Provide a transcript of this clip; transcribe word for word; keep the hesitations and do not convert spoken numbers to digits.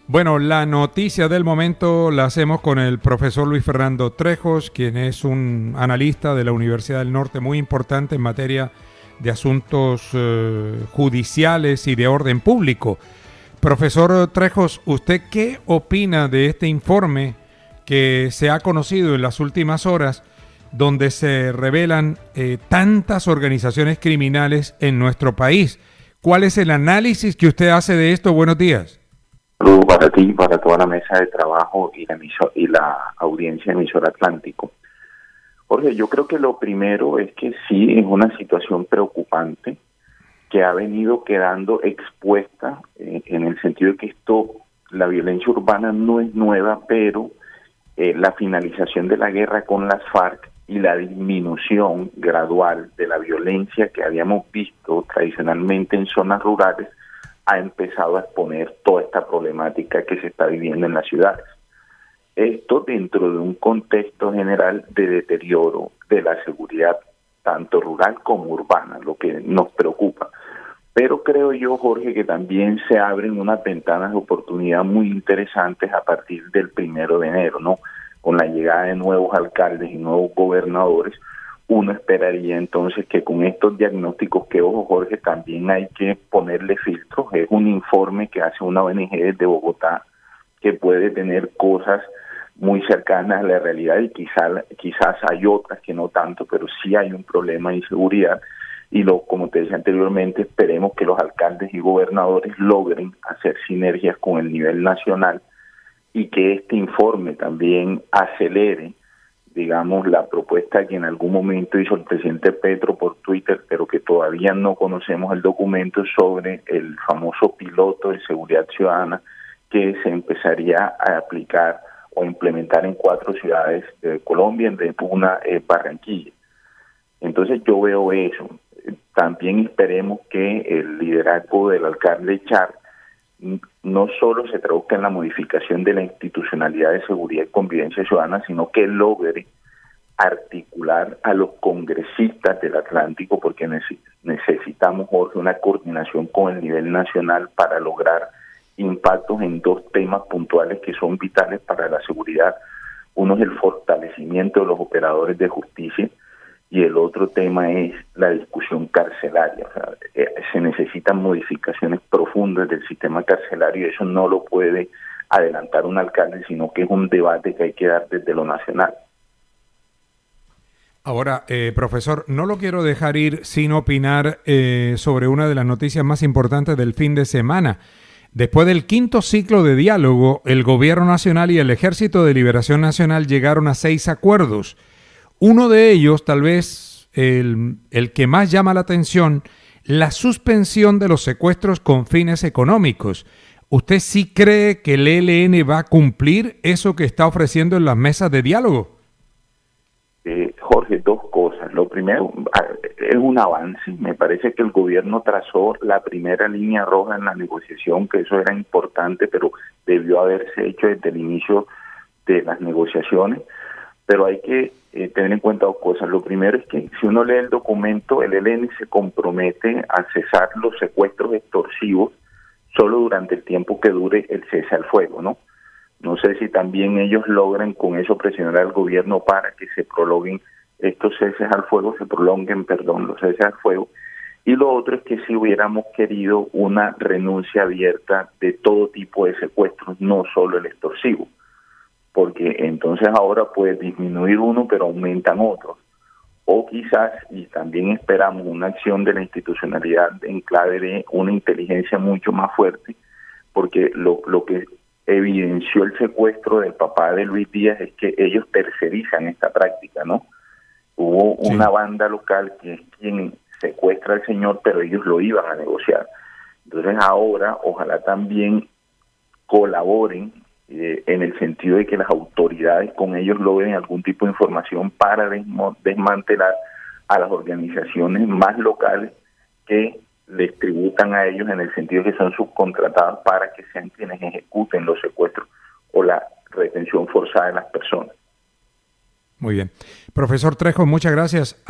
Bueno, la noticia del momento la hacemos con el profesor Luis Fernando Trejos, quien es un analista de la Universidad del Norte muy importante en materia de asuntos eh, judiciales y de orden público. Profesor Trejos, ¿usted qué opina de este informe que se ha conocido en las últimas horas, donde se revelan eh, tantas organizaciones criminales en nuestro país? ¿Cuál es el análisis que usted hace de esto? Buenos días. Saludos para ti, para toda la mesa de trabajo y la, emisor, y la audiencia de Emisor Atlántico. Jorge, yo creo que lo primero es que sí es una situación preocupante que ha venido quedando expuesta eh, en el sentido de que esto, la violencia urbana no es nueva, pero eh, la finalización de la guerra con las FARC y la disminución gradual de la violencia que habíamos visto tradicionalmente en zonas rurales ha empezado a exponer toda esta problemática que se está viviendo en las ciudades. Esto dentro de un contexto general de deterioro de la seguridad, tanto rural como urbana, lo que nos preocupa. Pero creo yo, Jorge, que también se abren unas ventanas de oportunidad muy interesantes a partir del primero de enero, ¿no? Con la llegada de nuevos alcaldes y nuevos gobernadores, uno esperaría entonces que con estos diagnósticos, que ojo Jorge, también hay que ponerle filtros. Es un informe que hace una O N G desde Bogotá que puede tener cosas muy cercanas a la realidad y quizás quizás hay otras que no tanto, pero sí hay un problema de inseguridad y lo como te decía anteriormente, esperemos que los alcaldes y gobernadores logren hacer sinergias con el nivel nacional y que este informe también acelere, digamos, la propuesta que en algún momento hizo el presidente Petro por Twitter, pero que todavía no conocemos el documento, sobre el famoso piloto de seguridad ciudadana que se empezaría a aplicar o implementar en cuatro ciudades de Colombia, entre una eh, Barranquilla. Entonces yo veo eso. También esperemos que el liderazgo del alcalde Char no solo se traduzca en la modificación de la institucionalidad de seguridad y convivencia ciudadana, sino que logre articular a los congresistas del Atlántico, porque necesitamos, Jorge, una coordinación con el nivel nacional para lograr impactos en dos temas puntuales que son vitales para la seguridad. Uno es el fortalecimiento de los operadores de justicia y el otro tema es la discusión carcelaria. O sea, eh, se necesitan modificaciones profundas del sistema carcelario y eso no lo puede adelantar un alcalde, sino que es un debate que hay que dar desde lo nacional. Ahora, eh, profesor, no lo quiero dejar ir sin opinar eh, sobre una de las noticias más importantes del fin de semana. Después del quinto ciclo de diálogo, el Gobierno Nacional y el Ejército de Liberación Nacional llegaron a seis acuerdos. Uno de ellos, tal vez el, el que más llama la atención, la suspensión de los secuestros con fines económicos. ¿Usted sí cree que el E L N va a cumplir eso que está ofreciendo en las mesas de diálogo? Eh, Jorge, dos cosas. Lo primero, es un avance. Me parece que el gobierno trazó la primera línea roja en la negociación, que eso era importante, pero debió haberse hecho desde el inicio de las negociaciones. Pero hay que eh, tener en cuenta dos cosas. Lo primero es que si uno lee el documento, el E L N se compromete a cesar los secuestros extorsivos solo durante el tiempo que dure el cese al fuego, ¿no? No sé si también ellos logran con eso presionar al gobierno para que se prolonguen estos ceses al fuego, se prolonguen, perdón, los ceses al fuego. Y lo otro es que si hubiéramos querido una renuncia abierta de todo tipo de secuestros, no solo el extorsivo, porque entonces ahora puede disminuir uno, pero aumentan otros. O quizás, y también esperamos una acción de la institucionalidad en clave de una inteligencia mucho más fuerte, porque lo, lo que evidenció el secuestro del papá de Luis Díaz es que ellos tercerizan esta práctica, ¿no? Hubo sí. una banda local que es quien secuestra al señor, pero ellos lo iban a negociar. Entonces ahora, ojalá también colaboren eh, en el sentido de que las autoridades con ellos logren algún tipo de información para desmo- desmantelar a las organizaciones más locales que les tributan a ellos, en el sentido de que son subcontratados para que sean quienes ejecuten los secuestros o la retención forzada de las personas. Muy bien. Profesor Trejos, muchas gracias.